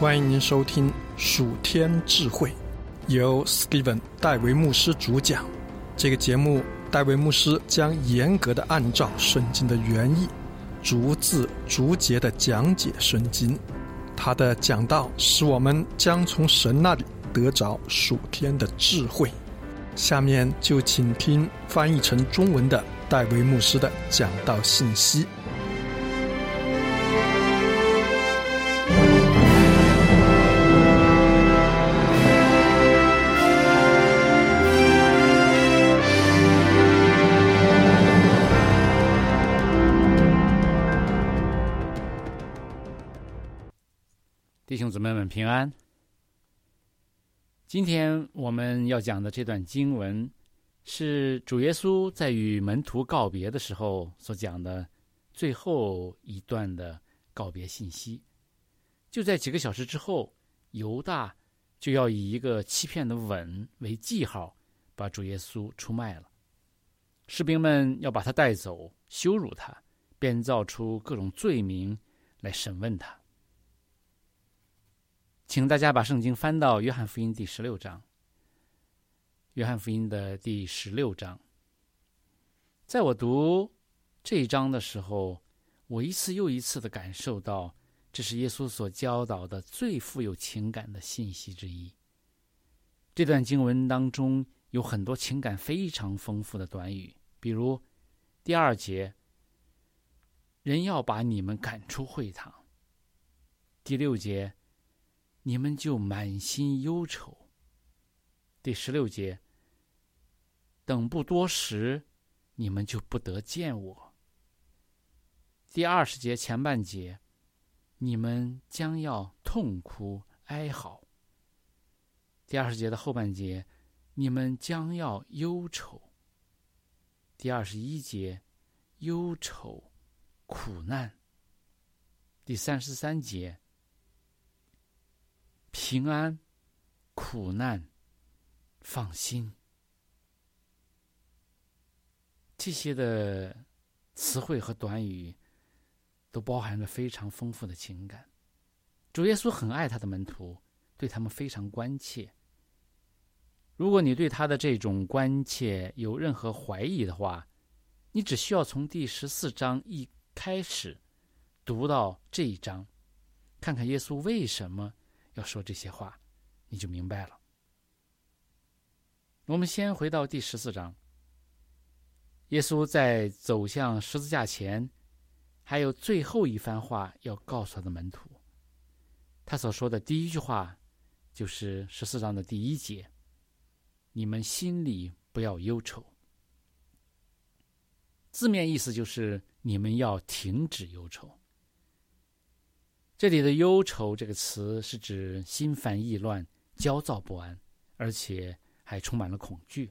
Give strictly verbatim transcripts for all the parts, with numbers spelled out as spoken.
欢迎您收听属天智慧，由 Steven 戴维牧师主讲。这个节目，戴维牧师将严格的按照圣经的原意，逐字逐节的讲解圣经。他的讲道使我们将从神那里得着属天的智慧。下面就请听翻译成中文的戴维牧师的讲道信息。 弟兄姊妹们平安。今天我们要讲的这段经文是主耶稣在与门徒告别的时候所讲的最后一段的告别信息。就在几个小时之后，犹大就要以一个欺骗的吻为记号把主耶稣出卖了。士兵们要把他带走，羞辱他，编造出各种罪名来审问他。请大家把圣经翻到约翰福音第十六章。约翰福音的第十六章。在我读这一章的时候，我一次又一次地感受到，这是耶稣所教导的最富有情感的信息之一。这段经文当中有很多情感非常丰富的短语，比如第二节，人要把你们赶出会堂；第六节，你们就满心忧愁；第十六节，等不多时，你们就不得见我；第二十节前半节，你们将要痛哭哀嚎；第二十节的后半节，你们将要忧愁；第二十一节，忧愁苦难；第三十三节，平安苦难放心。这些的词汇和短语都包含着非常丰富的情感。主耶稣很爱他的门徒，对他们非常关切。如果你对他的这种关切有任何怀疑的话，你只需要从第十四章一开始读到这一章，看看耶稣为什么要说这些话，你就明白了。我们先回到第十四章。耶稣在走向十字架前，还有最后一番话要告诉他的门徒。他所说的第一句话就是十四章的第一节，你们心里不要忧愁。字面意思就是你们要停止忧愁。这里的忧愁这个词是指心烦意乱、焦躁不安，而且还充满了恐惧。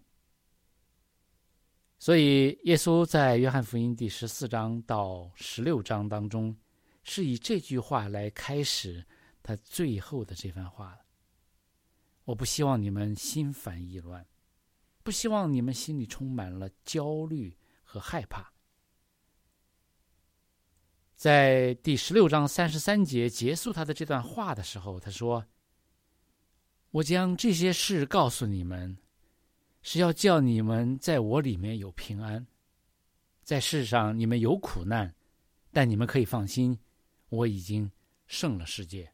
所以耶稣在约翰福音第十四章到十六章当中，是以这句话来开始他最后的这番话了。我不希望你们心烦意乱，不希望你们心里充满了焦虑和害怕。在第十六章三十三节结束他的这段话的时候，他说，我将这些事告诉你们，是要叫你们在我里面有平安。在世上你们有苦难，但你们可以放心，我已经胜了世界。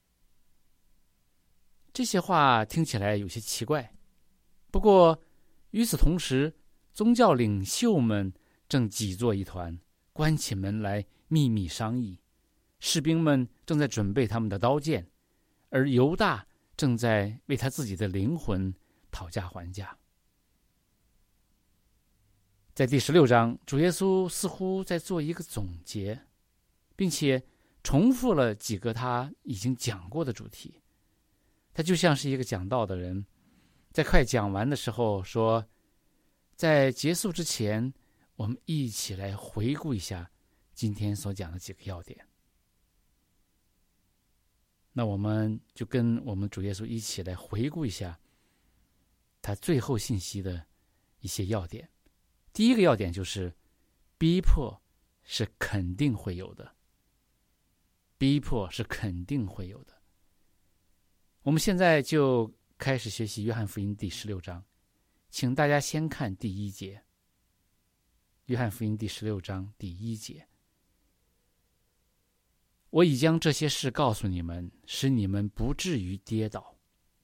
这些话听起来有些奇怪，不过与此同时，宗教领袖们正挤作一团，关起门来秘密商议。士兵们正在准备他们的刀剑，而犹大正在为他自己的灵魂讨价还价。在第十六章，主耶稣似乎在做一个总结，并且重复了几个他已经讲过的主题。他就像是一个讲道的人，在快讲完的时候说，在结束之前，我们一起来回顾一下今天所讲的几个要点。那我们就跟我们主耶稣一起来回顾一下他最后信息的一些要点。第一个要点就是逼迫是肯定会有的，逼迫是肯定会有的。 我们现在就开始学习约翰福音第十六章，请大家先看第一节。约翰福音第十六章第一节，我已将这些事告诉你们，使你们不至于跌倒。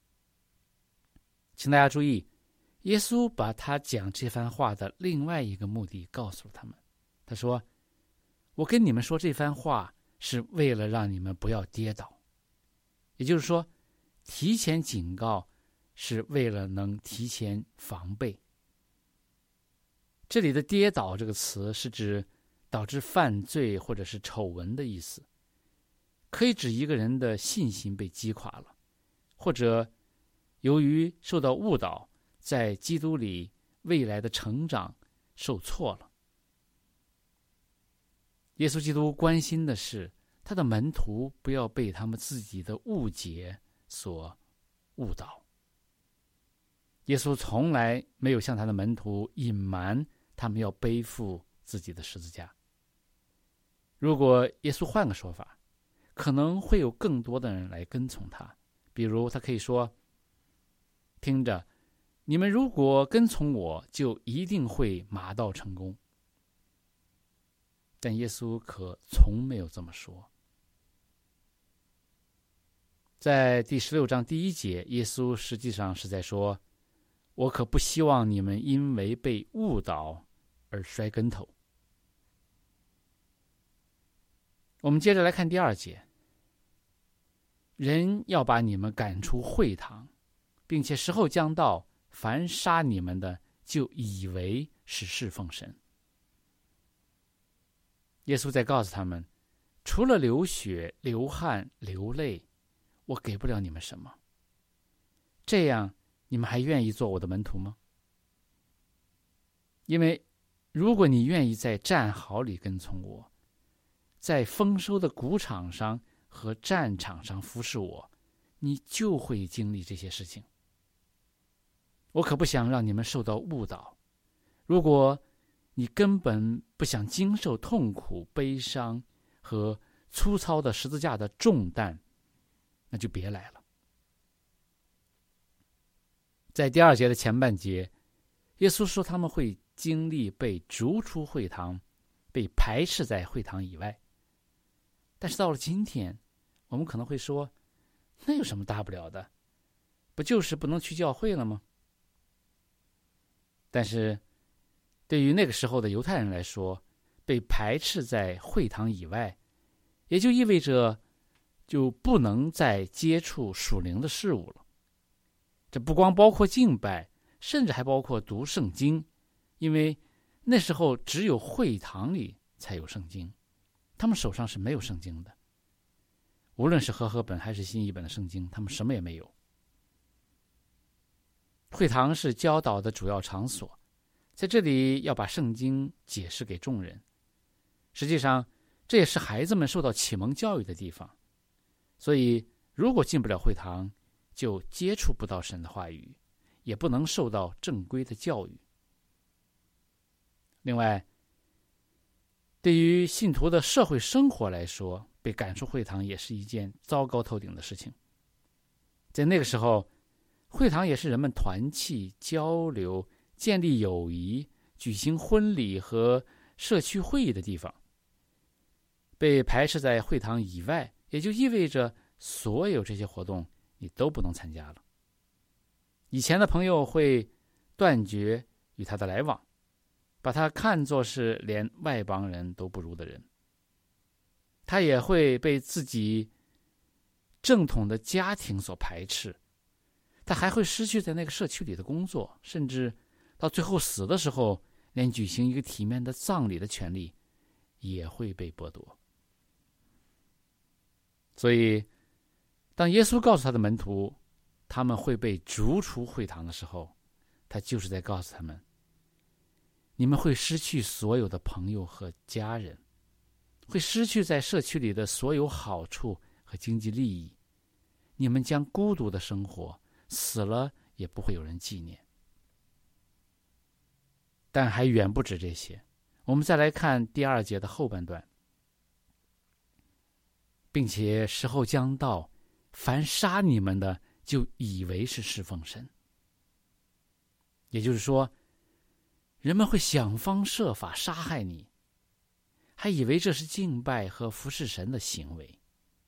请大家注意，耶稣把他讲这番话的另外一个目的告诉了他们。他说，我跟你们说这番话是为了让你们不要跌倒。也就是说，提前警告是为了能提前防备。这里的跌倒这个词是指导致犯罪或者是丑闻的意思，可以指一个人的信心被击垮了，或者由于受到误导，在基督里未来的成长受挫了。耶稣基督关心的是他的门徒不要被他们自己的误解所误导。耶稣从来没有向他的门徒隐瞒他们要背负自己的十字架。如果耶稣换个说法，可能会有更多的人来跟从他。比如他可以说，听着，你们如果跟从我，就一定会马到成功。但耶稣可从没有这么说。在第十六章第一节，耶稣实际上是在说，我可不希望你们因为被误导而摔跟头。我们接着来看第二节，人要把你们赶出会堂，并且时候将到，凡杀你们的就以为是侍奉神。耶稣在告诉他们，除了流血、流汗、流泪，我给不了你们什么。这样你们还愿意做我的门徒吗？因为如果你愿意在战壕里跟从我，在丰收的谷场上和战场上服侍我，你就会经历这些事情。我可不想让你们受到误导。如果你根本不想经受痛苦、悲伤和粗糙的十字架的重担，那就别来了。在第二节的前半节，耶稣说他们会经历被逐出会堂，被排斥在会堂以外。但是到了今天，我们可能会说，那有什么大不了的？不就是不能去教会了吗？但是对于那个时候的犹太人来说，被排斥在会堂以外，也就意味着就不能再接触属灵的事物了。这不光包括敬拜，甚至还包括读圣经，因为那时候只有会堂里才有圣经，他们手上是没有圣经的。无论是和合本还是新译本的圣经，他们什么也没有。会堂是教导的主要场所，在这里要把圣经解释给众人。实际上，这也是孩子们受到启蒙教育的地方。所以，如果进不了会堂，就接触不到神的话语，也不能受到正规的教育。另外，对于信徒的社会生活来说，被赶出会堂也是一件糟糕透顶的事情。在那个时候，会堂也是人们团契、交流、建立友谊、举行婚礼和社区会议的地方。被排斥在会堂以外，也就意味着所有这些活动你都不能参加了。以前的朋友会断绝与他的来往，把他看作是连外邦人都不如的人。他也会被自己正统的家庭所排斥，他还会失去在那个社区里的工作，甚至到最后死的时候，连举行一个体面的葬礼的权利也会被剥夺。所以当耶稣告诉他的门徒他们会被逐出会堂的时候，他就是在告诉他们，你们会失去所有的朋友和家人，会失去在社区里的所有好处和经济利益，你们将孤独的生活，死了也不会有人纪念。但还远不止这些，我们再来看第二节的后半段，并且时候将到，凡杀你们的就以为是侍奉神。也就是说，人们会想方设法杀害你，还以为这是敬拜和服侍神的行为。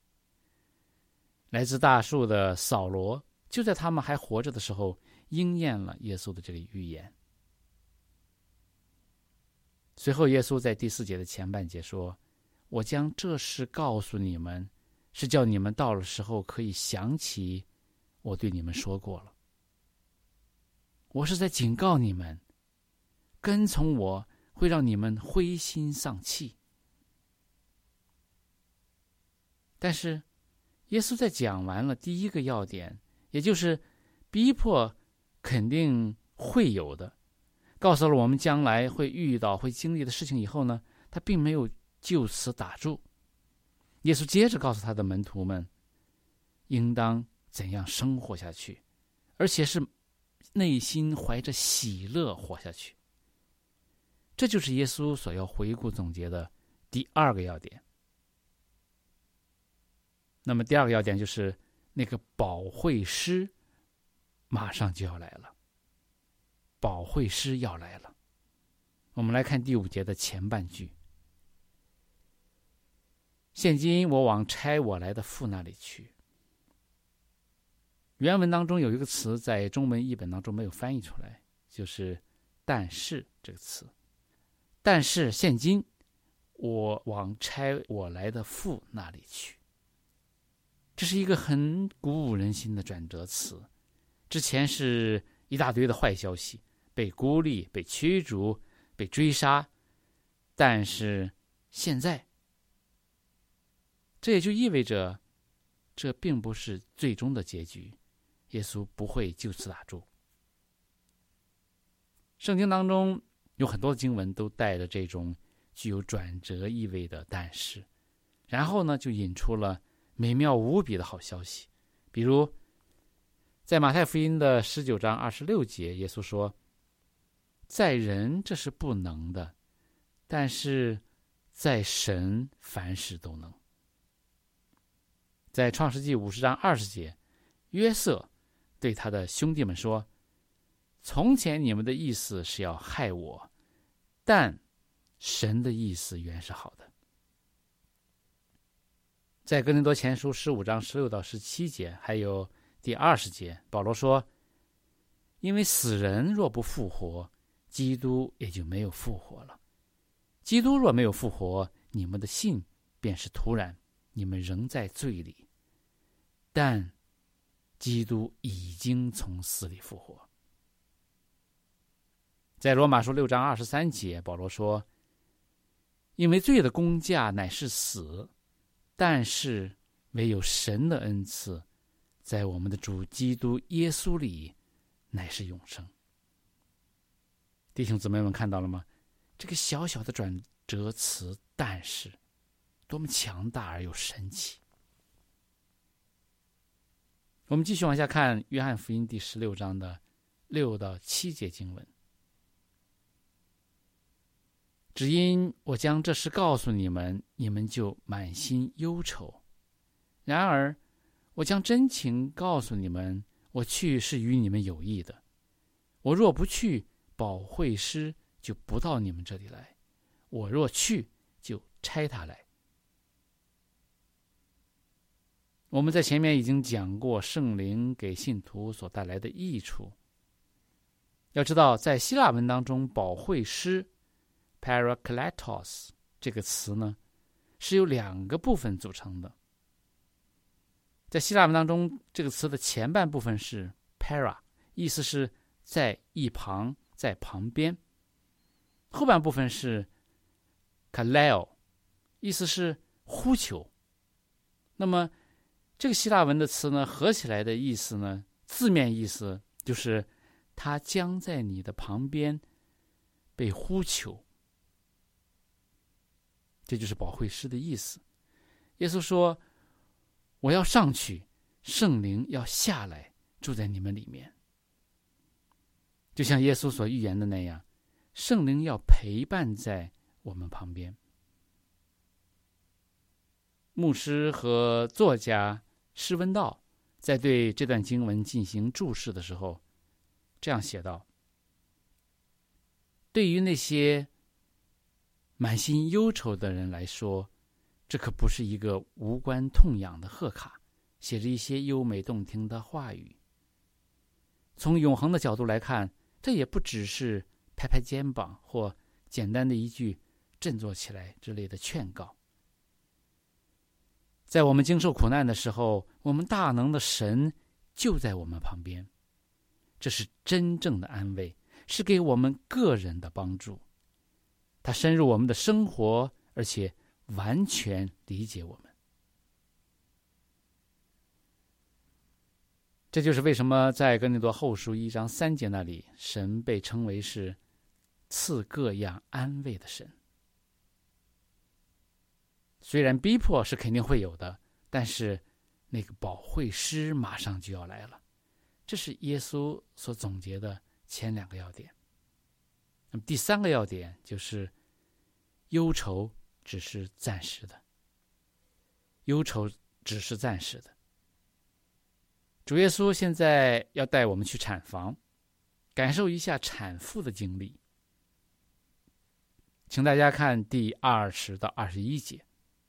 来自大树的扫罗，就在他们还活着的时候，应验了耶稣的这个预言。随后，耶稣在第四节的前半节说：“我将这事告诉你们，是叫你们到了时候可以想起我对你们说过了。我是在警告你们，跟从我会让你们灰心丧气。”但是耶稣在讲完了第一个要点，也就是逼迫肯定会有的，告诉了我们将来会遇到会经历的事情以后呢，他并没有就此打住。耶稣接着告诉他的门徒们应当怎样生活下去，而且是内心怀着喜乐活下去。这就是耶稣所要回顾总结的第二个要点。那么第二个要点就是那个保惠师马上就要来了，保惠师要来了。我们来看第五节的前半句：现今我往差我来的父那里去。原文当中有一个词在中文译本当中没有翻译出来，就是但是这个词。但是现今我往差我来的父那里去。这是一个很鼓舞人心的转折词。之前是一大堆的坏消息，被孤立、被驱逐、被追杀，但是现在，这也就意味着这并不是最终的结局，耶稣不会就此打住。圣经当中有很多经文都带着这种具有转折意味的但是，然后呢就引出了美妙无比的好消息。比如在马太福音的十九章二十六节，耶稣说：在人这是不能的，但是在神凡事都能。在创世纪五十章二十节，约瑟对他的兄弟们说：从前你们的意思是要害我，但神的意思原是好的。在哥林多前书十五章十六到十七节，还有第二十节，保罗说：因为死人若不复活，基督也就没有复活了。基督若没有复活，你们的信便是徒然，你们仍在罪里。但基督已经从死里复活。在罗马书六章二十三节，保罗说：因为罪的工价乃是死，但是唯有神的恩赐，在我们的主基督耶稣里乃是永生。弟兄姊妹们看到了吗？这个小小的转折词但是多么强大而又神奇。我们继续往下看约翰福音第十六章的六到七节经文。只因我将这事告诉你们，你们就满心忧愁。然而我将真情告诉你们，我去是与你们有益的。我若不去，保惠师就不到你们这里来；我若去，就差他来。我们在前面已经讲过圣灵给信徒所带来的益处。要知道，在希腊文当中，保惠师 Parakletos 这个词呢，是由两个部分组成的。在希腊文当中，这个词的前半部分是 para， 意思是在一旁，在旁边；后半部分是 kaleo， 意思是呼求。那么这个希腊文的词呢，合起来的意思呢，字面意思就是他将在你的旁边被呼求。这就是保惠师的意思。耶稣说：我要上去，圣灵要下来，住在你们里面。就像耶稣所预言的那样，圣灵要陪伴在我们旁边。牧师和作家施温道在对这段经文进行注释的时候，这样写道：对于那些满心忧愁的人来说，这可不是一个无关痛痒的贺卡，写着一些优美动听的话语。从永恒的角度来看，这也不只是拍拍肩膀或简单的一句振作起来之类的劝告。在我们经受苦难的时候，我们大能的神就在我们旁边，这是真正的安慰，是给我们个人的帮助。他深入我们的生活，而且完全理解我们。这就是为什么在哥林多后书一章三节那里，神被称为是赐各样安慰的神。虽然逼迫是肯定会有的，但是那个保惠师马上就要来了。这是耶稣所总结的前两个要点。那么第三个要点就是忧愁只是暂时的，忧愁只是暂时的。主耶稣现在要带我们去产房，感受一下产妇的经历。请大家看第二十到二十一节。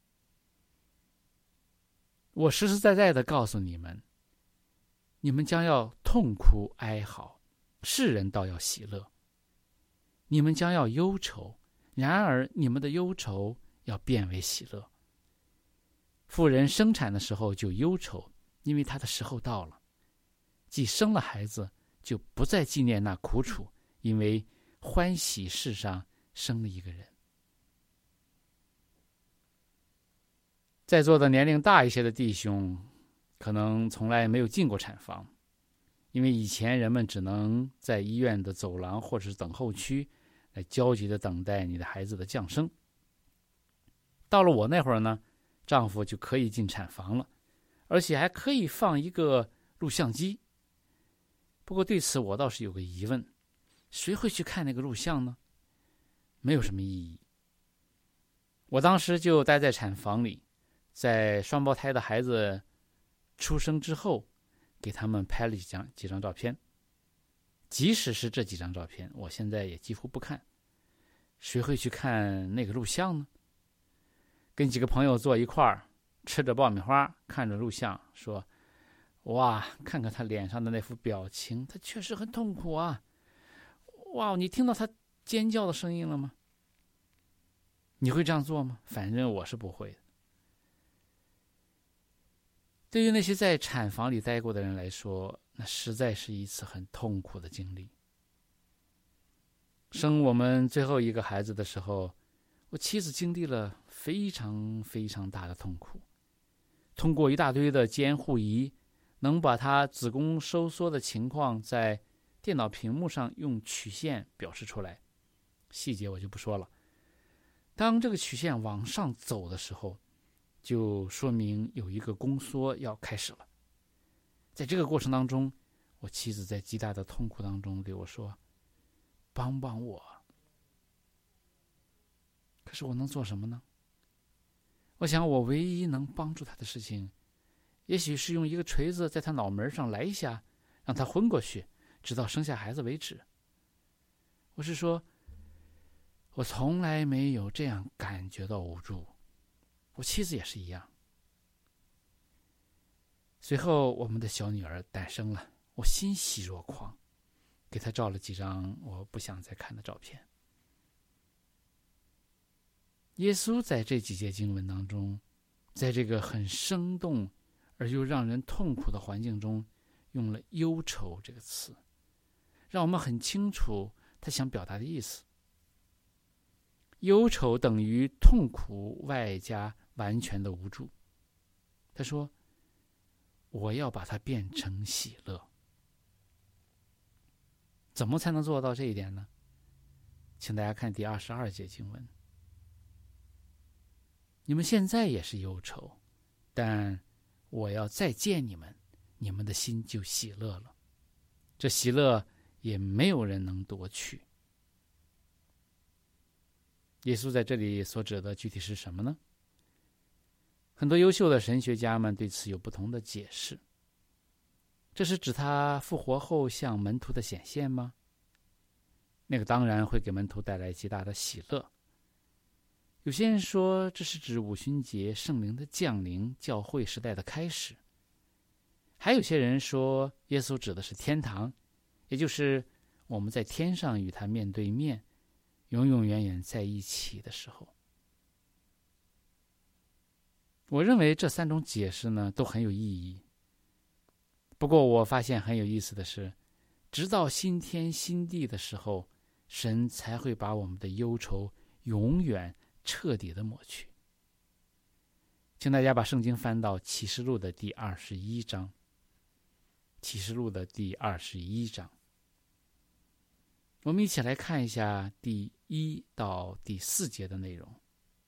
我实实在在的告诉你们，你们将要痛哭哀嚎，世人倒要喜乐。你们将要忧愁，然而你们的忧愁要变为喜乐。妇人生产的时候就忧愁，因为她的时候到了，既生了孩子，就不再纪念那苦楚，因为欢喜世上生了一个人。在座的年龄大一些的弟兄可能从来没有进过产房，因为以前人们只能在医院的走廊或者是等候区来焦急的等待你的孩子的降生。到了我那会儿呢，丈夫就可以进产房了，而且还可以放一个录像机。不过对此我倒是有个疑问，谁会去看那个录像呢？没有什么意义。我当时就待在产房里，在双胞胎的孩子出生之后，给他们拍了几张几张照片。即使是这几张照片，我现在也几乎不看。谁会去看那个录像呢？跟几个朋友坐一块儿，吃着爆米花，看着录像，说：哇，看看他脸上的那副表情，他确实很痛苦啊！哇，你听到他尖叫的声音了吗？你会这样做吗？反正我是不会的。对于那些在产房里待过的人来说，那实在是一次很痛苦的经历。生我们最后一个孩子的时候，我妻子经历了非常非常大的痛苦。通过一大堆的监护仪，能把她子宫收缩的情况在电脑屏幕上用曲线表示出来，细节我就不说了。当这个曲线往上走的时候，就说明有一个宫缩要开始了。在这个过程当中，我妻子在极大的痛苦当中对我说：帮帮我。可是我能做什么呢？我想我唯一能帮助她的事情，也许是用一个锤子在她脑门上来一下，让她昏过去，直到生下孩子为止。我是说，我从来没有这样感觉到无助，我妻子也是一样。随后我们的小女儿诞生了，我欣喜若狂，给她照了几张我不想再看的照片。耶稣在这几节经文当中，在这个很生动而又让人痛苦的环境中，用了忧愁这个词，让我们很清楚他想表达的意思。忧愁等于痛苦外加完全的无助。他说：我要把它变成喜乐。怎么才能做到这一点呢？请大家看第二十二节经文。你们现在也是忧愁，但我要再见你们，你们的心就喜乐了。这喜乐也没有人能夺去。耶稣在这里所指的具体是什么呢？很多优秀的神学家们对此有不同的解释。 这是指他复活后向门徒的显现吗？那个当然会给门徒带来极大的喜乐。有些人说这是指五旬节圣灵的降临，教会时代的开始。还有些人说耶稣指的是天堂，也就是我们在天上与他面对面，永永远远在一起的时候。我认为这三种解释呢都很有意义。不过我发现很有意思的是，直到新天新地的时候，神才会把我们的忧愁永远彻底的抹去。请大家把圣经翻到启示录的第二十一章。启示录的第二十一章，我们一起来看一下第一到第四节的内容。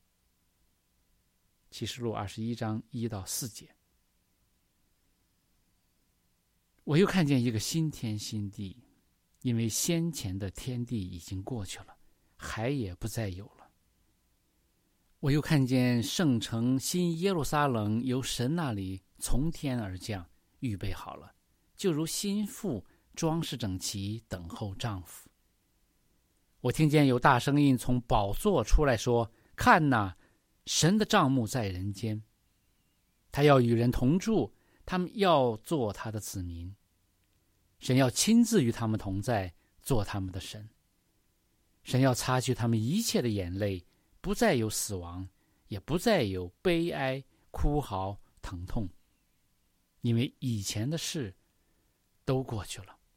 启示录二十一章一到四节。我又看见一个新天新地，因为先前的天地已经过去了，海也不再有了。我又看见圣城新耶路撒冷由神那里从天而降，预备好了，就如新妇装饰整齐，等候丈夫。我听见有大声音从宝座出来说：看哪，神的帐幕在人间，他要与人同住，他们要做他的子民。神要亲自与他们同在，做他们的神。神要擦去他们一切的眼泪，不再有死亡，也不再有悲哀、哭嚎、疼痛，因为以前的事都过去了。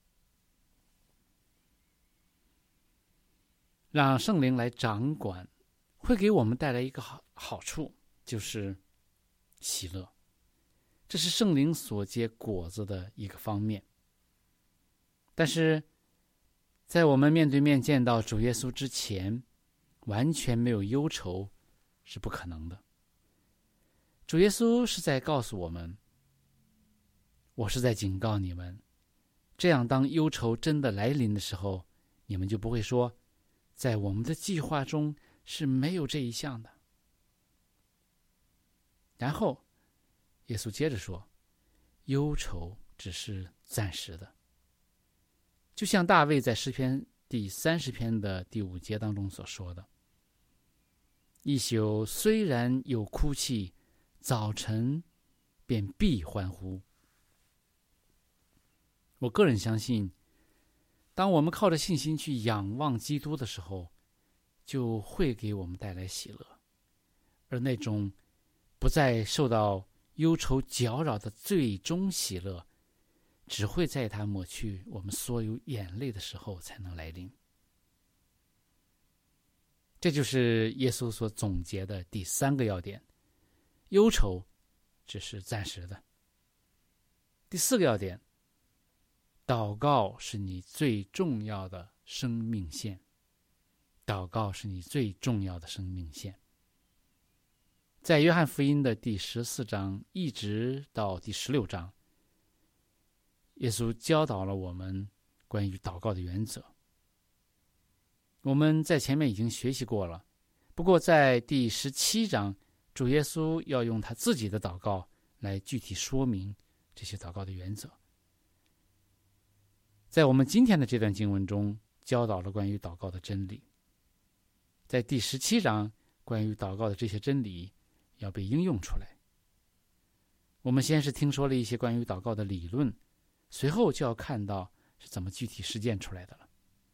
让圣灵来掌管，会给我们带来一个好好处，就是喜乐。这是圣灵所结果子的一个方面。但是在我们面对面见到主耶稣之前，完全没有忧愁是不可能的。主耶稣是在告诉我们，我是在警告你们，这样当忧愁真的来临的时候，你们就不会说，在我们的计划中是没有这一项的。然后耶稣接着说，忧愁只是暂时的。就像大卫在诗篇第三十篇的第五节当中所说的，一宿虽然有哭泣，早晨便必欢呼。我个人相信，当我们靠着信心去仰望基督的时候，就会给我们带来喜乐，而那种不再受到忧愁搅扰的最终喜乐，只会在他抹去我们所有眼泪的时候才能来临。这就是耶稣所总结的第三个要点，忧愁只是暂时的。第四个要点，祷告是你最重要的生命线。祷告是你最重要的生命线。在约翰福音的第十四章一直到第十六章，耶稣教导了我们关于祷告的原则。我们在前面已经学习过了，不过在第十七章，主耶稣要用他自己的祷告来具体说明这些祷告的原则。在我们今天的这段经文中，教导了关于祷告的真理。在第十七章，关于祷告的这些真理要被应用出来。我们先是听说了一些关于祷告的理论，随后就要看到是怎么具体实践出来的了。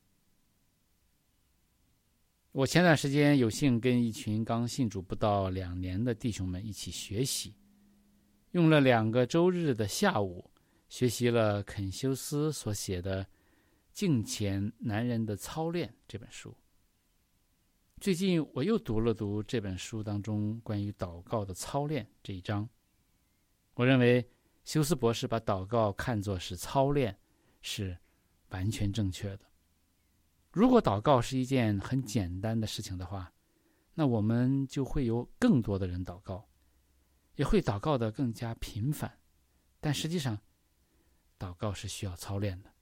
我前段时间有幸跟一群刚信主不到两年的弟兄们一起学习，用了两个周日的下午，学习了肯修斯所写的《敬虔男人的操练》这本书。最近我又读了读这本书当中关于祷告的操练这一章。我认为休斯博士把祷告看作是操练，是完全正确的。如果祷告是一件很简单的事情的话，那我们就会有更多的人祷告，也会祷告得更加频繁。但实际上，祷告是需要操练的。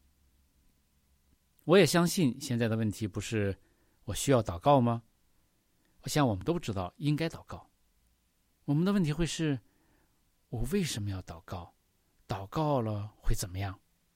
我也相信现在的问题不是我需要祷告吗？我想我们都知道应该祷告。我们的问题会是，我为什么要祷告？ 祷告了会怎么样？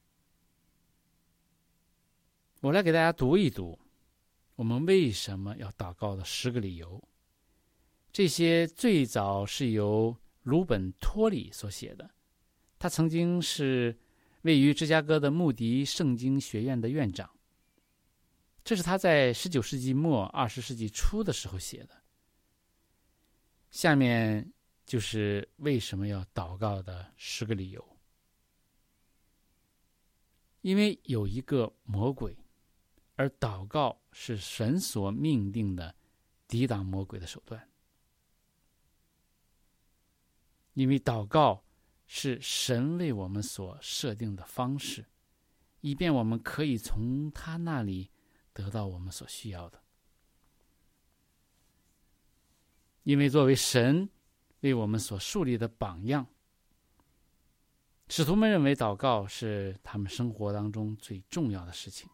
我来给大家读一读我们为什么要祷告的十个理由。这些最早是由鲁本·托里所写的，他曾经是位于芝加哥的穆迪圣经学院的院长，这是他在十九世纪末二十世纪初的时候写的。下面就是为什么要祷告的十个理由。因为有一个魔鬼，而祷告是神所命定的抵挡魔鬼的手段。因为祷告是神为我们所设定的方式，以便我们可以从他那里得到我们所需要的。因为作为神为我们所树立的榜样，使徒们认为祷告是他们生活当中最重要的事情。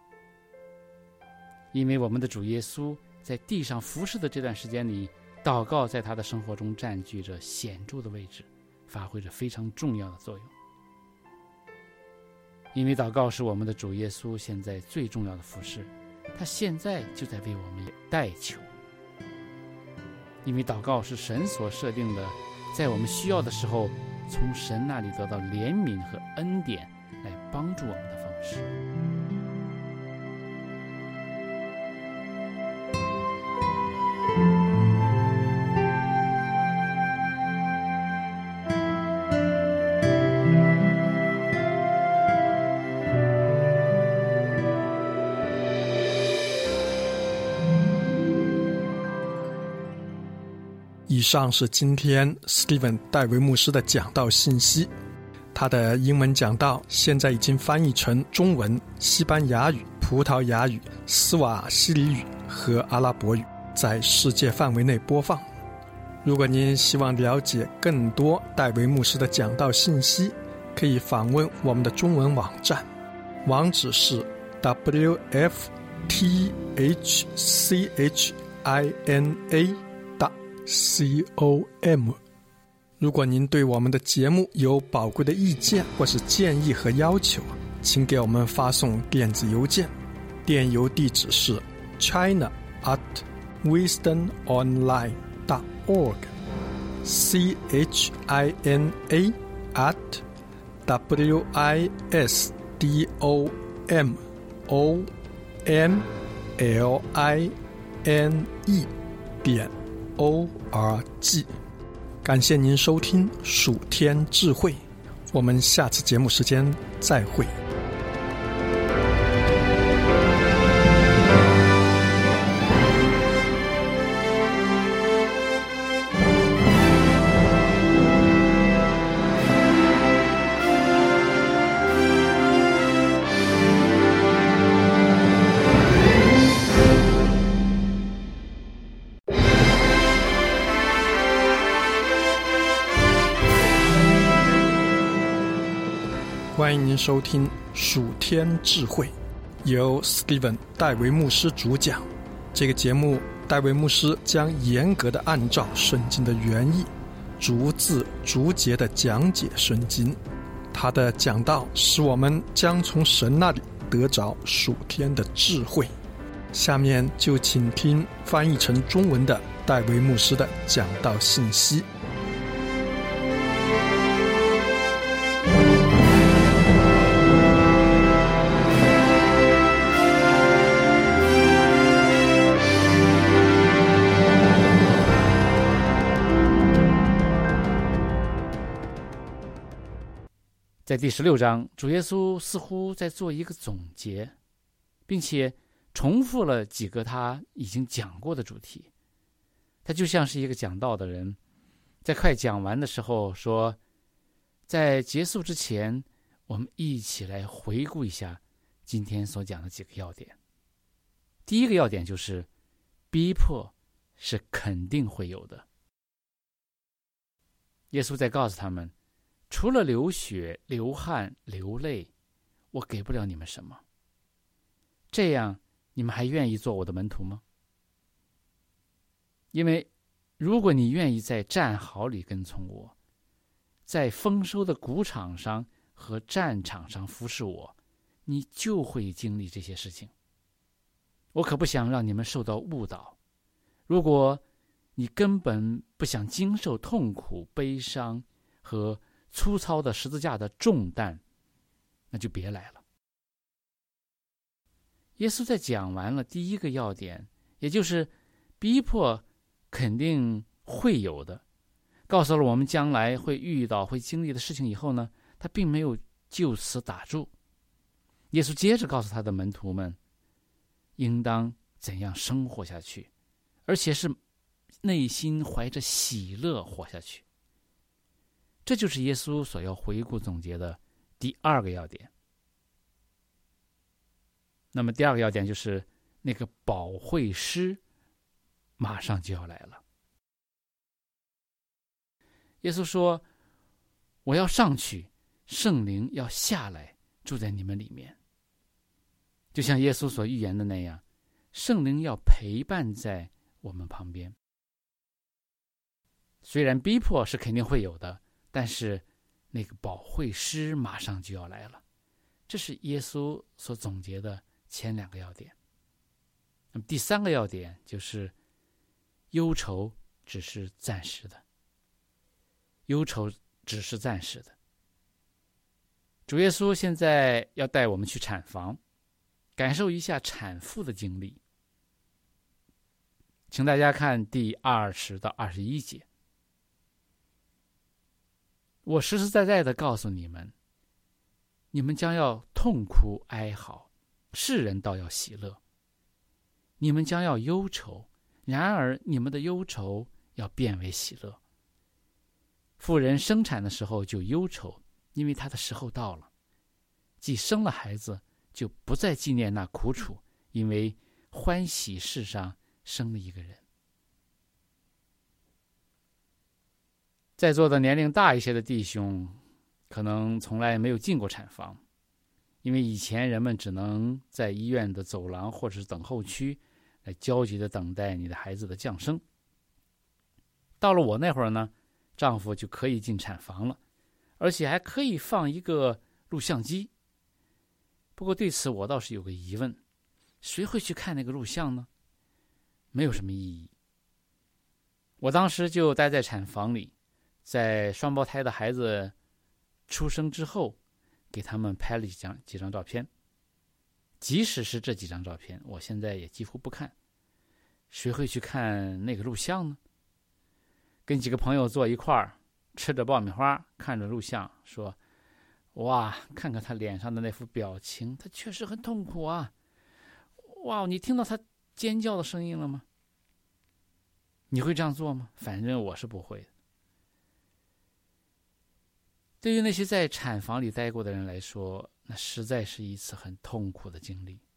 因为我们的主耶稣在地上服侍的这段时间里，祷告在他的生活中占据着显著的位置，发挥着非常重要的作用。因为祷告是我们的主耶稣现在最重要的服侍，他现在就在为我们代求。因为祷告是神所设定的，在我们需要的时候从神那里得到怜悯和恩典来帮助我们的方式。 以上是今天 Steven 戴维牧师的讲道信息。他的英文讲道现在已经翻译成中文、西班牙语、葡萄牙语、斯瓦希里语和阿拉伯语，在世界范围内播放。如果您希望了解更多戴维牧师的讲道信息，可以访问我们的中文网站，网址是 w f t h c h i n a com。 如果您对我们的节目有宝贵的意见或是建议和要求，请给我们发送电子邮件，电邮地址是 china at wisdom online dot org c h i n a at w i s d o m o n l i n e 点 o r g。 感谢您收听属天智慧，我们下次节目时间再会。欢迎您收听属天智慧，由 Steven 戴维牧师主讲。这个节目，戴维牧师将严格的按照圣经的原意，逐字逐节的讲解圣经。他的讲道使我们将从神那里得着属天的智慧。下面就请听翻译成中文的戴维牧师的讲道信息。 在第十六章，主耶稣似乎在做一个总结，并且重复了几个他已经讲过的主题。他就像是一个讲道的人，在快讲完的时候说，在结束之前，我们一起来回顾一下今天所讲的几个要点。第一个要点就是逼迫是肯定会有的。耶稣在告诉他们，除了流血、流汗、流泪，我给不了你们什么。这样，你们还愿意做我的门徒吗？因为如果你愿意在战壕里跟从我， 在丰收的谷场上和战场上服侍我，你就会经历这些事情。我可不想让你们受到误导。如果你根本不想经受痛苦、悲伤和粗糙的十字架的重担，那就别来了。耶稣在讲完了第一个要点，也就是逼迫肯定会有的，告诉了我们将来会遇到、会经历的事情以后呢，他并没有就此打住。耶稣接着告诉他的门徒们，应当怎样生活下去，而且是内心怀着喜乐活下去。这就是耶稣所要回顾总结的第二个要点。那么第二个要点就是那个保惠师马上就要来了。耶稣说，我要上去，圣灵要下来住在你们里面。就像耶稣所预言的那样，圣灵要陪伴在我们旁边。虽然逼迫是肯定会有的，但是那个保惠师马上就要来了。这是耶稣所总结的前两个要点。那么第三个要点就是忧愁只是暂时的，忧愁只是暂时的。主耶稣现在要带我们去产房，感受一下产妇的经历。请大家看第二十到二十一节。我实实在在的告诉你们，你们将要痛哭哀嚎，世人倒要喜乐。你们将要忧愁，然而你们的忧愁要变为喜乐。妇人生产的时候就忧愁，因为她的时候到了，既生了孩子，就不再纪念那苦楚，因为欢喜世上生了一个人。在座的年龄大一些的弟兄可能从来没有进过产房，因为以前人们只能在医院的走廊或者是等候区来焦急的等待你的孩子的降生。到了我那会儿呢，丈夫就可以进产房了，而且还可以放一个录像机。不过对此我倒是有个疑问，谁会去看那个录像呢？没有什么意义。我当时就待在产房里，在双胞胎的孩子出生之后，给他们拍了几张几张照片。即使是这几张照片，我现在也几乎不看。谁会去看那个录像呢？跟几个朋友坐一块儿，吃着爆米花，看着录像，说：“哇，看看他脸上的那副表情，他确实很痛苦啊！哇，你听到他尖叫的声音了吗？”你会这样做吗？反正我是不会的。对于那些在产房里待过的人来说，那实在是一次很痛苦的经历。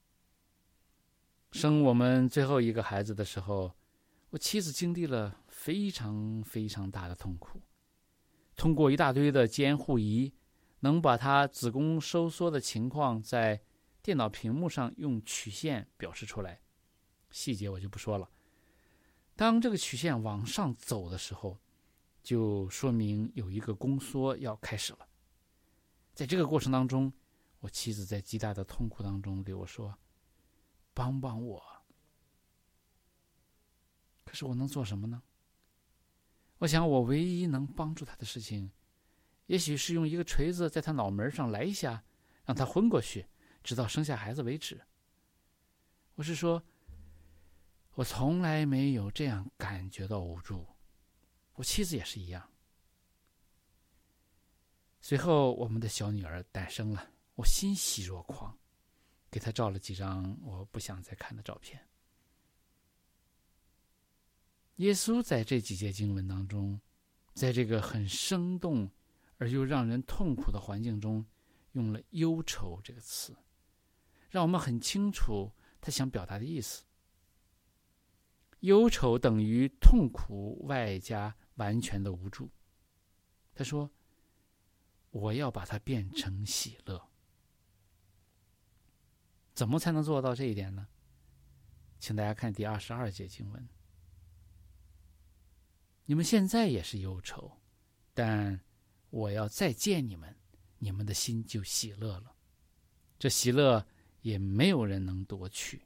生我们最后一个孩子的时候，我妻子经历了非常非常大的痛苦。通过一大堆的监护仪，能把她子宫收缩的情况在电脑屏幕上用曲线表示出来，细节我就不说了。当这个曲线往上走的时候，就说明有一个宫缩要开始了。在这个过程当中，我妻子在极大的痛苦当中对我说：“帮帮我。”可是我能做什么呢？我想我唯一能帮助她的事情，也许是用一个锤子在她脑门上来一下，让她昏过去，直到生下孩子为止。我是说，我从来没有这样感觉到无助。我妻子也是一样。随后我们的小女儿诞生了，我欣喜若狂，给她照了几张我不想再看的照片。耶稣在这几节经文当中，在这个很生动而又让人痛苦的环境中，用了忧愁这个词，让我们很清楚他想表达的意思。忧愁等于痛苦外加完全的无助。他说：“我要把它变成喜乐。”怎么才能做到这一点呢？请大家看第二十二节经文。你们现在也是忧愁，但我要再见你们，你们的心就喜乐了。这喜乐也没有人能夺去。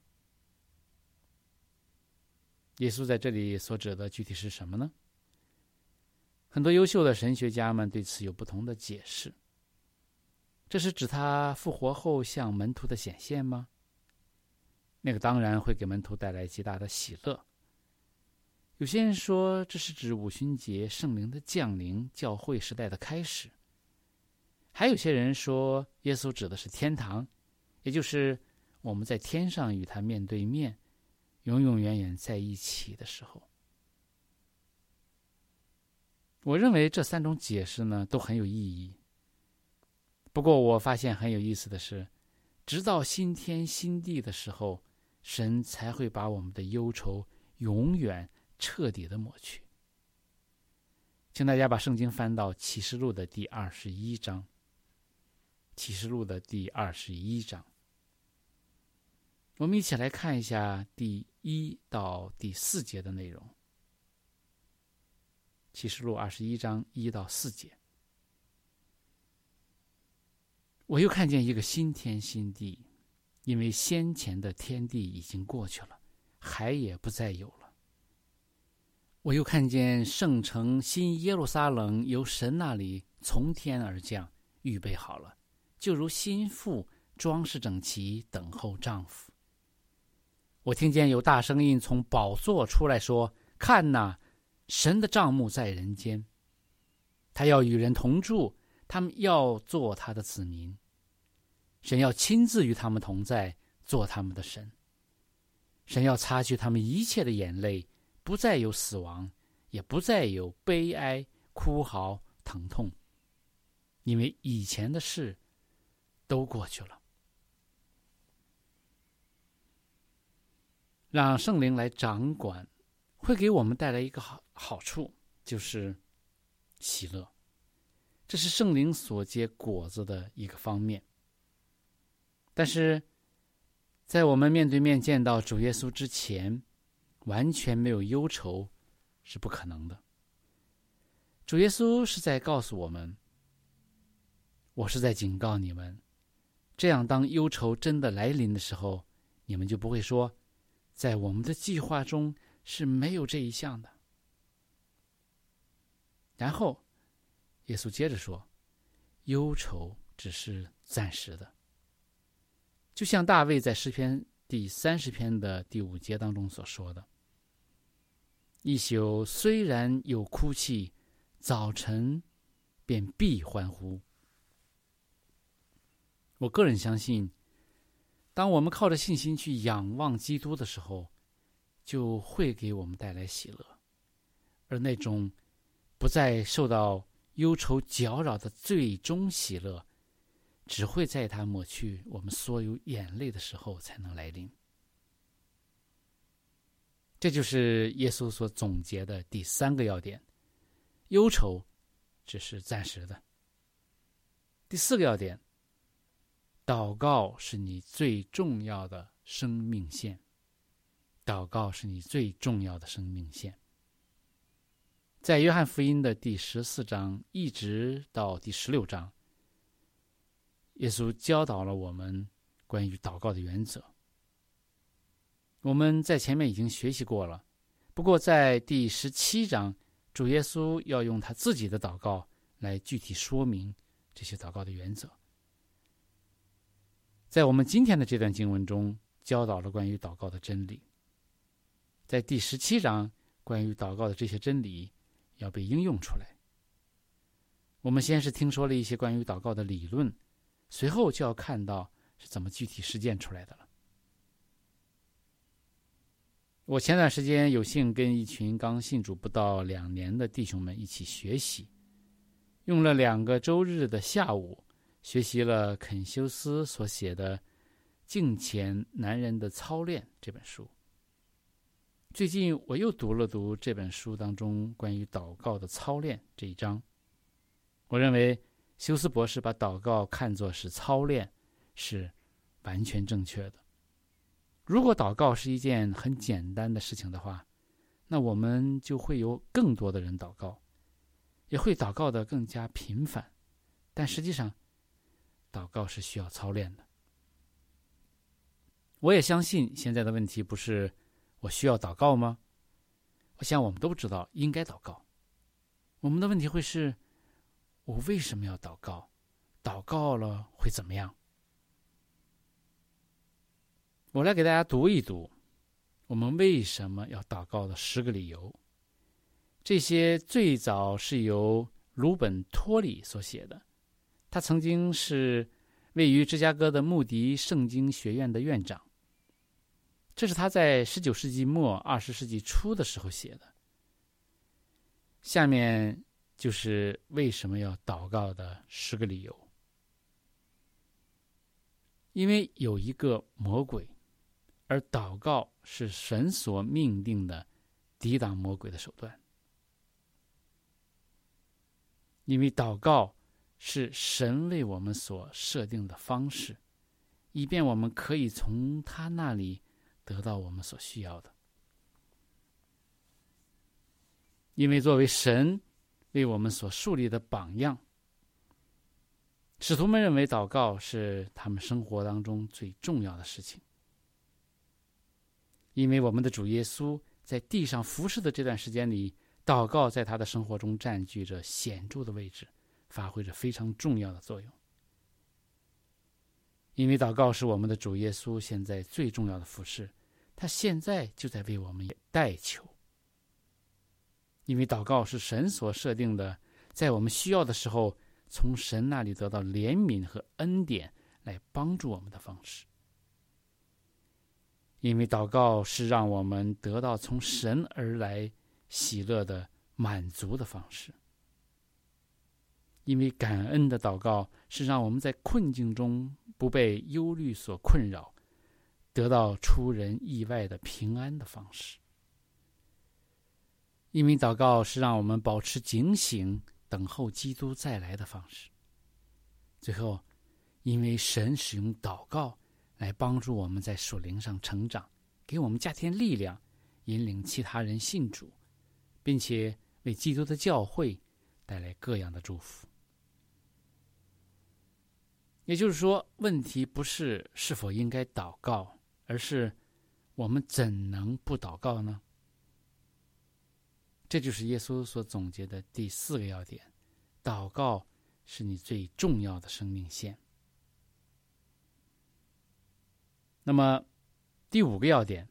耶稣在这里所指的具体是什么呢？很多优秀的神学家们对此有不同的解释。这是指他复活后向门徒的显现吗？那个当然会给门徒带来极大的喜乐。有些人说这是指五旬节圣灵的降临，教会时代的开始。还有些人说耶稣指的是天堂，也就是我们在天上与他面对面，永永远远在一起的时候。我认为这三种解释呢都很有意义。不过我发现很有意思的是，直到新天新地的时候，神才会把我们的忧愁永远彻底的抹去。请大家把圣经翻到启示录的第二十一章。启示录的第二十一章，我们一起来看一下第一到第四节的内容。启示录二十一章一到四节。我又看见一个新天新地，因为先前的天地已经过去了，海也不再有了。我又看见圣城新耶路撒冷由神那里从天而降，预备好了，就如新妇装饰整齐，等候丈夫。我听见有大声音从宝座出来说，看哪，神的帐幕在人间，他要与人同住，他们要做他的子民，神要亲自与他们同在，做他们的神。神要擦去他们一切的眼泪，不再有死亡，也不再有悲哀、哭嚎、疼痛，因为以前的事都过去了。让圣灵来掌管，会给我们带来一个好好处，就是喜乐。这是圣灵所结果子的一个方面。但是在我们面对面见到主耶稣之前，完全没有忧愁是不可能的。主耶稣是在告诉我们，我是在警告你们，这样当忧愁真的来临的时候，你们就不会说，在我们的计划中是没有这一项的。然后耶稣接着说，忧愁只是暂时的。就像大卫在诗篇第三十篇的第五节当中所说的，一宿虽然有哭泣，早晨便必欢呼。我个人相信，当我们靠着信心去仰望基督的时候，就会给我们带来喜乐，而那种不再受到忧愁搅扰的最终喜乐，只会在他抹去我们所有眼泪的时候才能来临。这就是耶稣所总结的第三个要点，忧愁只是暂时的。第四个要点，祷告是你最重要的生命线。祷告是你最重要的生命线。在约翰福音的第十四章一直到第十六章，耶稣教导了我们关于祷告的原则。我们在前面已经学习过了，不过在第十七章，主耶稣要用他自己的祷告来具体说明这些祷告的原则。在我们今天的这段经文中，教导了关于祷告的真理。在第十七章，关于祷告的这些真理要被应用出来。我们先是听说了一些关于祷告的理论，随后就要看到是怎么具体实践出来的了。我前段时间有幸跟一群刚信主不到两年的弟兄们一起学习，用了两个周日的下午，学习了肯修斯所写的《敬虔男人的操练》这本书。最近我又读了读这本书当中关于祷告的操练这一章。我认为休斯博士把祷告看作是操练，是完全正确的。如果祷告是一件很简单的事情的话，那我们就会有更多的人祷告， 也会祷告得更加频繁，但实际上，祷告是需要操练的。我也相信现在的问题不是我需要祷告吗？我想我们都知道应该祷告。我们的问题会是，我为什么要祷告？祷告了会怎么样？我来给大家读一读我们为什么要祷告的十个理由。这些最早是由鲁本托里所写的，他曾经是位于芝加哥的穆迪圣经学院的院长，这是他在十九世纪末二十世纪初的时候写的。下面就是为什么要祷告的十个理由。因为有一个魔鬼，而祷告是神所命定的抵挡魔鬼的手段。因为祷告是神为我们所设定的方式，以便我们可以从他那里得到我们所需要的。因为作为神为我们所树立的榜样，使徒们认为祷告是他们生活当中最重要的事情。因为我们的主耶稣在地上服侍的这段时间里，祷告在他的生活中占据着显著的位置，发挥着非常重要的作用。因为祷告是我们的主耶稣现在最重要的服侍，他现在就在为我们代求。因为祷告是神所设定的，在我们需要的时候，从神那里得到怜悯和恩典来帮助我们的方式。因为祷告是让我们得到从神而来喜乐的满足的方式。因为感恩的祷告是让我们在困境中不被忧虑所困扰，得到出人意外的平安的方式。因为祷告是让我们保持警醒，等候基督再来的方式。最后，因为神使用祷告来帮助我们在属灵上成长，给我们加添力量，引领其他人信主，并且为基督的教会带来各样的祝福。也就是说，问题不是是否应该祷告，而是我们怎能不祷告呢？这就是耶稣所总结的第四个要点：祷告是你最重要的生命线。那么第五个要点，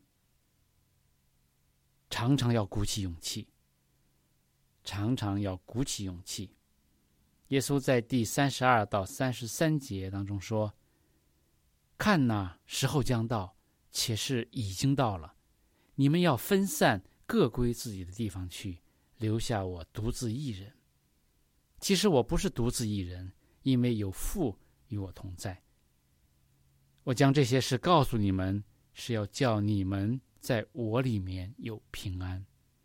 常常要鼓起勇气，常常要鼓起勇气。耶稣在第三十二到三十三节当中说：看哪，时候将到，且是已经到了，你们要分散，各归自己的地方去，留下我独自一人。其实我不是独自一人，因为有父与我同在。我将这些事告诉你们，是要叫你们在我里面有平安。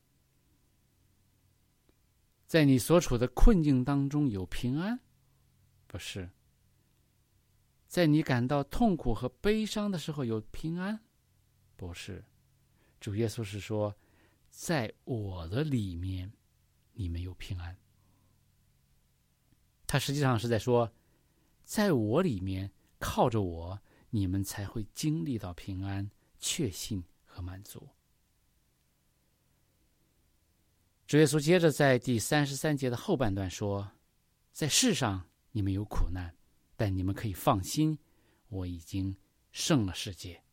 在你所处的困境当中有平安？不是。在你感到痛苦和悲伤的时候有平安？不是。主耶稣是说，在我的里面你们有平安。他实际上是在说，在我里面靠着我，你们才会经历到平安、确信和满足。主耶稣接着在第三十三节的后半段说，在世上你们有苦难，但你们可以放心，我已经胜了世界。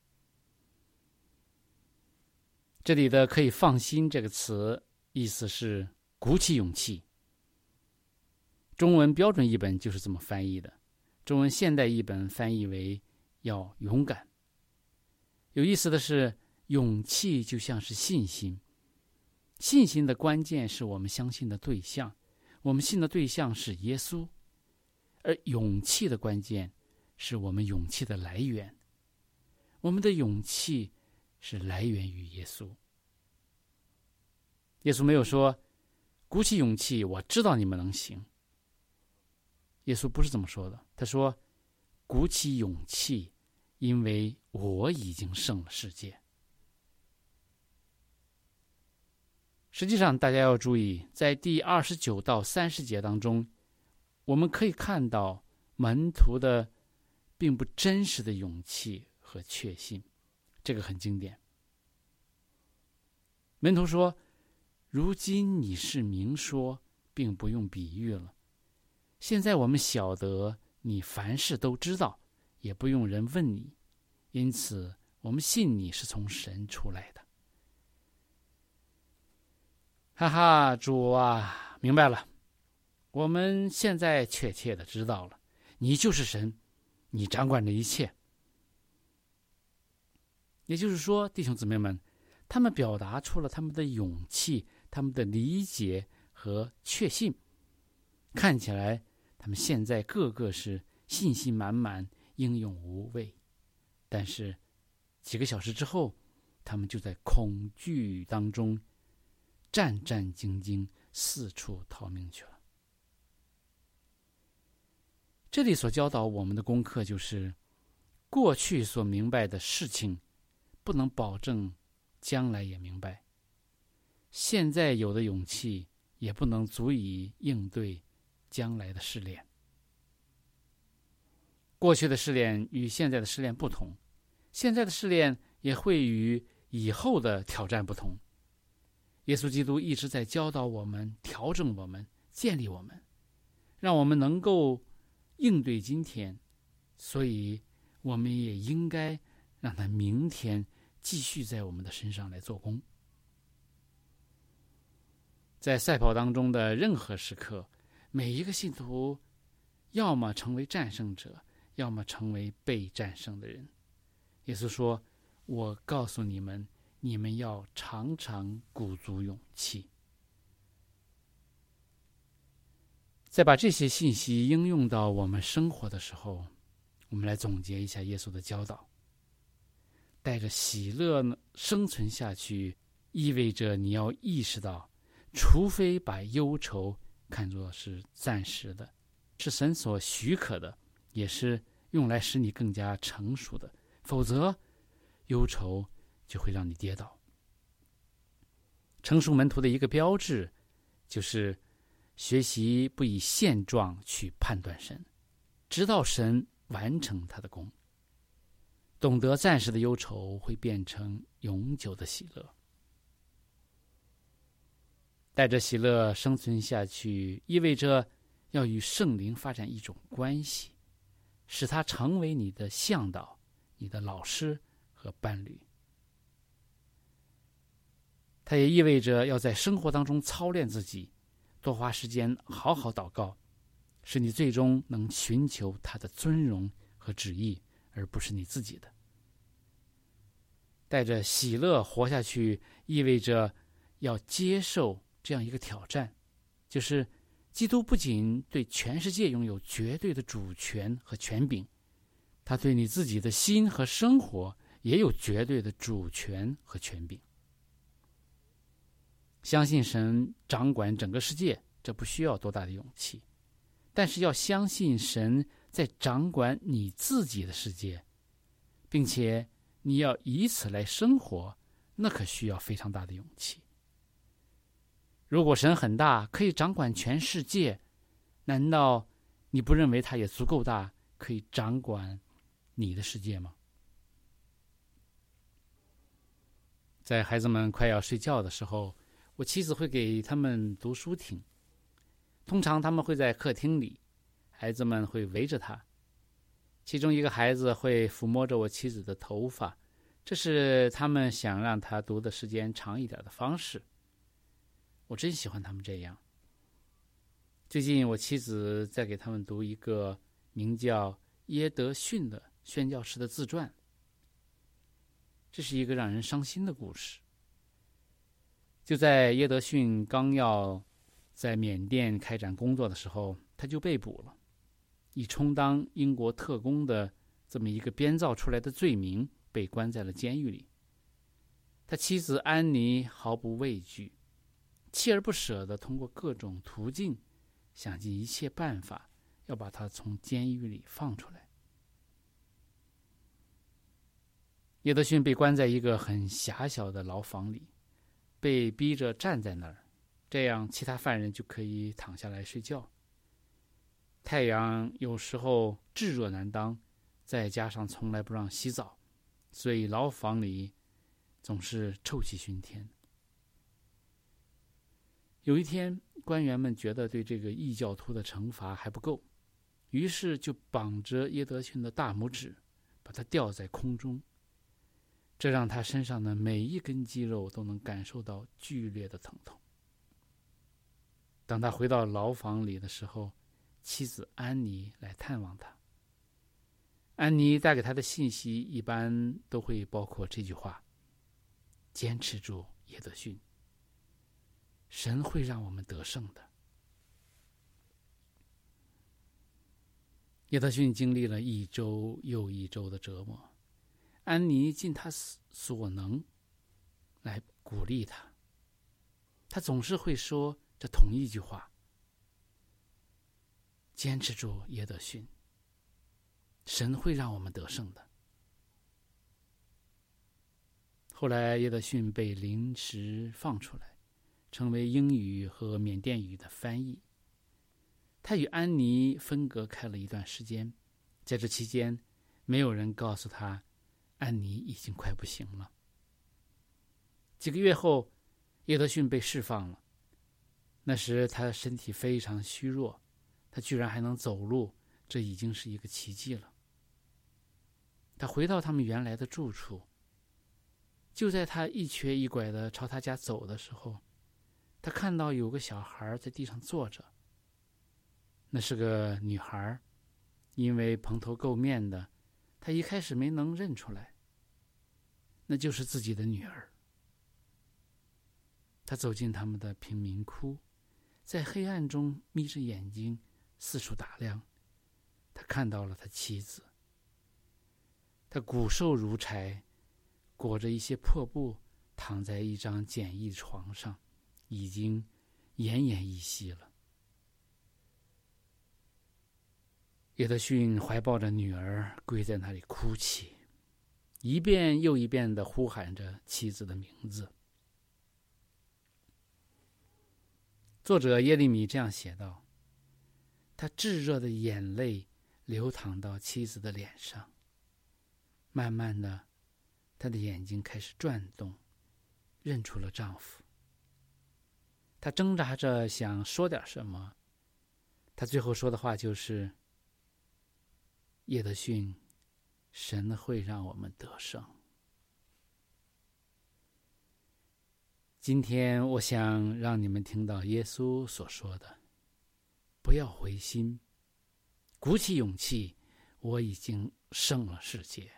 这里的可以放心这个词意思是鼓起勇气。中文标准译本就是这么翻译的，中文现代译本翻译为要勇敢。有意思的是，勇气就像是信心，信心的关键是我们相信的对象，我们信的对象是耶稣，而勇气的关键是我们勇气的来源，我们的勇气是来源于耶稣。耶稣没有说鼓起勇气，我知道你们能行。耶稣不是这么说的，他说鼓起勇气，因为我已经胜了世界。 实际上大家要注意，在第二十九到三十节当中，我们可以看到门徒的并不真实的勇气和确信，这个很经典。门徒说，如今你是明说，并不用比喻了。现在我们晓得你凡事都知道，也不用人问你，因此我们信你是从神出来的。哈哈，主啊，明白了，我们现在确切的知道了，你就是神，你掌管着一切。也就是说，弟兄姊妹们，他们表达出了他们的勇气，他们的理解和确信。看起来他们现在个个是信心满满，英勇无畏，但是几个小时之后，他们就在恐惧当中战战兢兢，四处逃命去了。这里所教导我们的功课就是，过去所明白的事情不能保证将来也明白，现在有的勇气也不能足以应对将来的试炼。过去的试炼与现在的试炼不同，现在的试炼也会与以后的挑战不同。耶稣基督一直在教导我们，调整我们，建立我们，让我们能够应对今天，所以我们也应该让他明天继续在我们的身上来做工。在赛跑当中的任何时刻，每一个信徒要么成为战胜者，要么成为被战胜的人。耶稣说，我告诉你们，你们要常常鼓足勇气。在把这些信息应用到我们生活的时候，我们来总结一下耶稣的教导。带着喜乐生存下去，意味着你要意识到，除非把忧愁看作是暂时的，是神所许可的，也是用来使你更加成熟的，否则忧愁就会让你跌倒。成熟门徒的一个标志就是学习不以现状去判断神，直到神完成他的功。懂得暂时的忧愁会变成永久的喜乐。带着喜乐生存下去，意味着要与圣灵发展一种关系，使他成为你的向导、你的老师和伴侣。它也意味着要在生活当中操练自己，多花时间好好祷告，使你最终能寻求他的尊荣和旨意，而不是你自己的。带着喜乐活下去，意味着要接受这样一个挑战，就是基督不仅对全世界拥有绝对的主权和权柄，他对你自己的心和生活也有绝对的主权和权柄。相信神掌管整个世界，这不需要多大的勇气，但是要相信神在掌管你自己的世界，并且你要以此来生活，那可需要非常大的勇气。如果神很大，可以掌管全世界，难道你不认为他也足够大，可以掌管你的世界吗？在孩子们快要睡觉的时候，我妻子会给他们读书听。通常他们会在客厅里，孩子们会围着他，其中一个孩子会抚摸着我妻子的头发，这是他们想让他读的时间长一点的方式。我真喜欢他们这样。最近我妻子在给他们读一个名叫耶德逊的宣教士的自传，这是一个让人伤心的故事。就在耶德逊刚要在缅甸开展工作的时候，他就被捕了，以充当英国特工的这么一个编造出来的罪名被关在了监狱里。他妻子安妮毫不畏惧，锲而不舍地通过各种途径，想尽一切办法要把他从监狱里放出来。耶德逊被关在一个很狭小的牢房里， 被逼着站在那儿，这样其他犯人就可以躺下来睡觉。太阳有时候炙热难当，再加上从来不让洗澡，所以牢房里总是臭气熏天。有一天，官员们觉得对这个异教徒的惩罚还不够，于是就绑着耶德逊的大拇指，把他吊在空中，这让他身上的每一根肌肉都能感受到剧烈的疼痛。当他回到牢房里的时候，妻子安妮来探望他。安妮带给他的信息一般都会包括这句话：坚持住，耶德逊，神会让我们得胜的。耶德逊经历了一周又一周的折磨，安妮尽她所能来鼓励他，他总是会说这同一句话：坚持住，耶德逊，神会让我们得胜的。后来耶德逊被临时放出来，成为英语和缅甸语的翻译。他与安妮分隔开了一段时间，在这期间没有人告诉他安妮已经快不行了。几个月后，耶德逊被释放了。那时他身体非常虚弱，他居然还能走路，这已经是一个奇迹了。他回到他们原来的住处，就在他一瘸一拐地朝他家走的时候，他看到有个小孩在地上坐着。那是个女孩，因为蓬头垢面的，他一开始没能认出来，那就是自己的女儿。他走进他们的贫民窟，在黑暗中眯着眼睛四处打量。他看到了他妻子，他骨瘦如柴，裹着一些破布，躺在一张简易床上，已经奄奄一息了。耶德逊怀抱着女儿跪在那里哭泣，一遍又一遍地呼喊着妻子的名字。作者耶利米这样写道：他炙热的眼泪流淌到妻子的脸上，慢慢的，他的眼睛开始转动，认出了丈夫。他挣扎着想说点什么，他最后说的话就是：耶德逊，神会让我们得胜。今天我想让你们听到耶稣所说的：不要灰心，鼓起勇气，我已经胜了世界。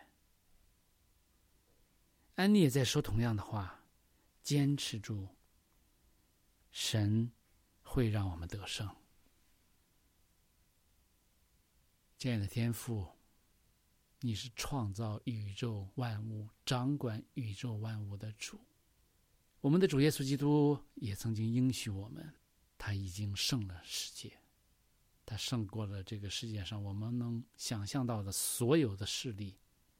安妮也在说同样的话：坚持住，神会让我们得胜。亲爱的天父，你是创造宇宙万物、掌管宇宙万物的主。我们的主耶稣基督也曾经应许我们，他已经胜了世界，他胜过了这个世界上我们能想象到的所有的势力。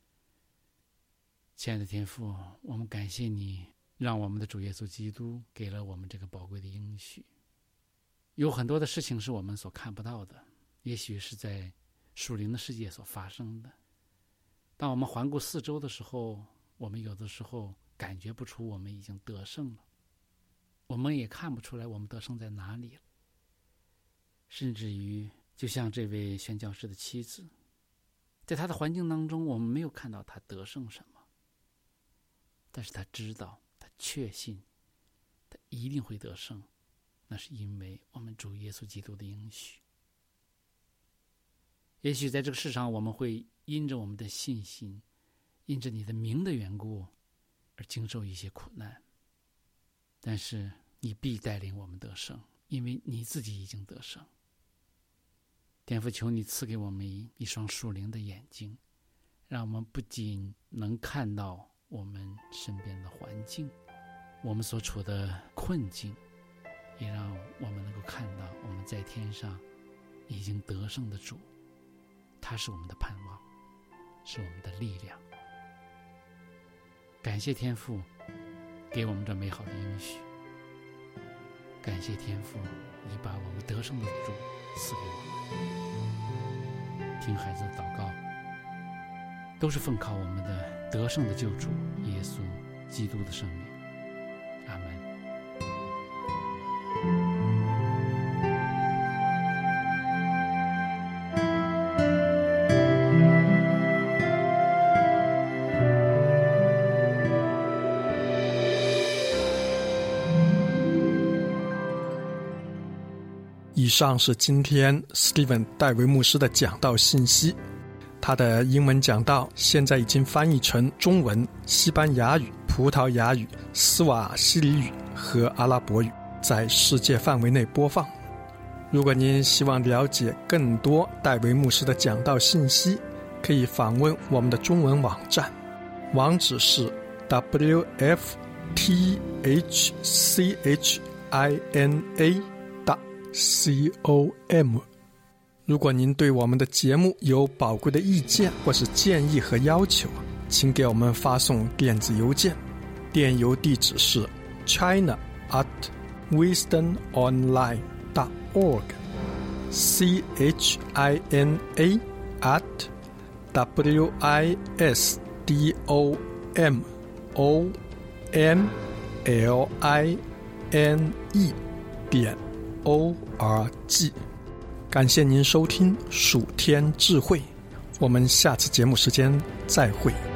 亲爱的天父，我们感谢你，让我们的主耶稣基督给了我们这个宝贵的应许。有很多的事情是我们所看不到的，也许是在属灵的世界所发生的。当我们环顾四周的时候，我们有的时候感觉不出我们已经得胜了，我们也看不出来我们得胜在哪里了。甚至于就像这位宣教士的妻子，在他的环境当中，我们没有看到他得胜什么，但是他知道，他确信他一定会得胜，那是因为我们主耶稣基督的应许。也许在这个世上，我们会因着我们的信心，因着你的名的缘故而经受一些苦难，但是你必带领我们得胜，因为你自己已经得胜。天父，求你赐给我们一双属灵的眼睛，让我们不仅能看到我们身边的环境，我们所处的困境，也让我们能够看到我们在天上已经得胜的主，他是我们的盼望，是我们的力量。感谢天父， 给我们这美好的应许。感谢天父，你把我们得胜的主赐给我们。听孩子的祷告，都是奉靠我们的得胜的救主耶稣基督的圣名。阿门。 以上是今天 Steven 戴维牧师的讲道信息。他的英文讲道现在已经翻译成中文、西班牙语、葡萄牙语、斯瓦希里语和阿拉伯语，在世界范围内播放。如果您希望了解更多戴维牧师的讲道信息，可以访问我们的中文网站，网址是 w f t h c h i n a c o m。 如果您对我们的节目有宝贵的意见或是建议和要求，请给我们发送电子邮件，电邮地址是 china at wisdom online dot org c h i n a at w i s d o m o n l i n e 点 o r g。 感谢您收听蜀天智慧，我们下次节目时间再会。